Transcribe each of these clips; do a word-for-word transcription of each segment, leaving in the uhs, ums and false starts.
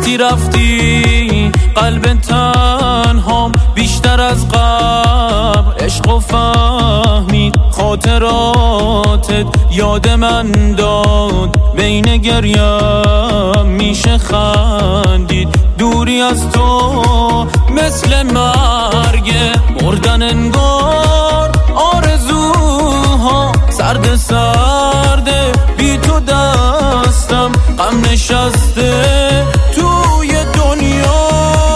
وقتی رفتی قلب تنهام بیشتر از قبل عشق و فهمید، خاطراتت یاد من داد، بین گریم میشه خندید. دوری از تو مثل مرگه، مردن انگار آرزوها، سرد سرده بی تو دستم، غم نشسته توی دنیا.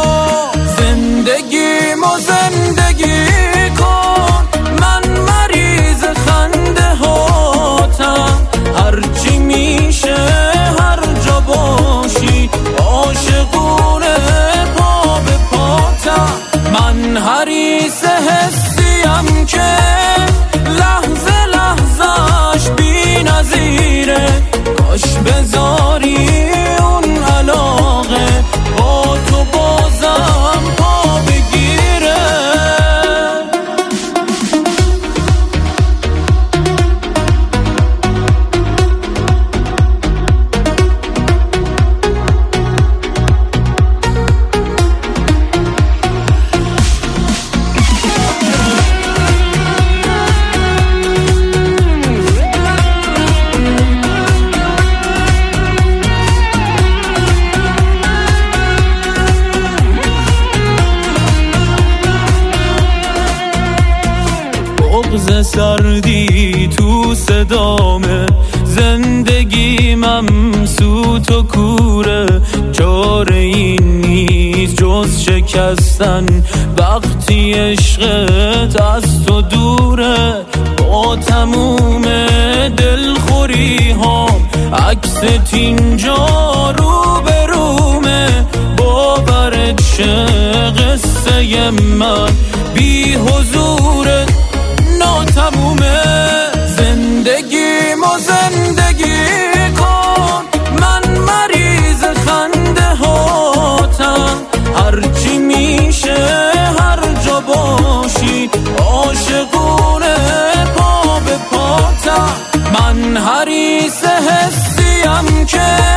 زندگی ما زندگی کن، من مریض خنده هاتم، هرچی میشه هر جا باشی عاشقونه پا به پاتم. من حریص حسیم که لحظه لحظهش بی نظیره، کاش بذاری اون علاقه با تو بازم پا بگیره. بغض سردی تو صدامه، زندگی ممسوت و کوره، چاره این نیست جز شکستن وقتی عشقت از تو دوره. با تموم دلخوری ها عکست اینجا رو به رومه، باورت شه قصه من بی حضورت ناتمومه. زندگی ما زندگی کن، من مریض خنده هاتم، هرچی میشه هر جا باشی عاشقونه پا به پاتم. من حریص حسیم که